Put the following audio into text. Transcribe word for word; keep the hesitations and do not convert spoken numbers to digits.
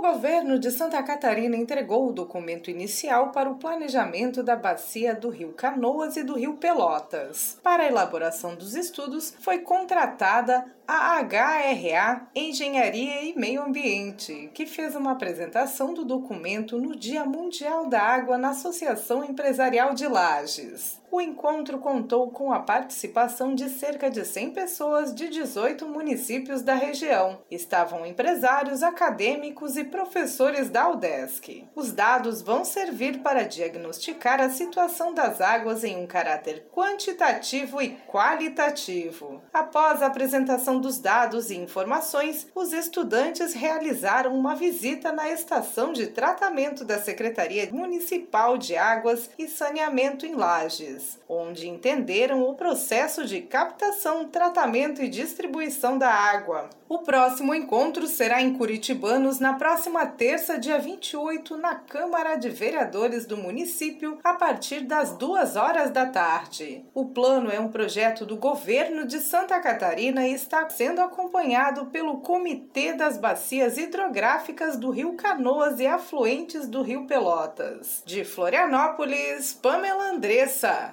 governo de Santa Catarina entregou o documento inicial para o planejamento da bacia do Rio Canoas e do Rio Pelotas. Para a elaboração dos estudos, foi contratada a H R A Engenharia e Meio Ambiente, que fez uma apresentação do documento no Dia Mundial da Água na Associação Empresarial de Lages. O encontro contou com a participação de cerca de cem pessoas de dezoito municípios da região. Estavam empresários, acadêmicos e professores da UDESC. Os dados vão servir para diagnosticar a situação das águas em um caráter quantitativo e qualitativo. Após a apresentação dos dados e informações, os estudantes realizaram uma visita na estação de tratamento da Secretaria Municipal de Águas e Saneamento em Lages, onde entenderam o processo de captação, tratamento e distribuição da água. O próximo encontro será em Curitibanos na próxima terça, dia vinte e oito, na Câmara de Vereadores do município, a partir das duas horas da tarde. O plano é um projeto do governo de Santa Catarina e está sendo acompanhado pelo Comitê das Bacias Hidrográficas do Rio Canoas e afluentes do Rio Pelotas. De Florianópolis, Pamela Andressa.